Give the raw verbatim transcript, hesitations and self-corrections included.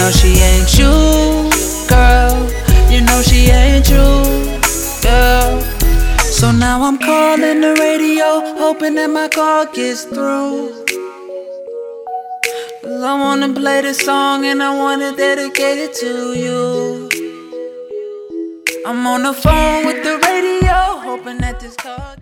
know she ain't you, girl. You know she ain't you, girl. So now I'm calling the radio, hoping that my call gets through. Cause I wanna play this song and I wanna dedicate it to you. I'm on the phone with the radio, hoping that this call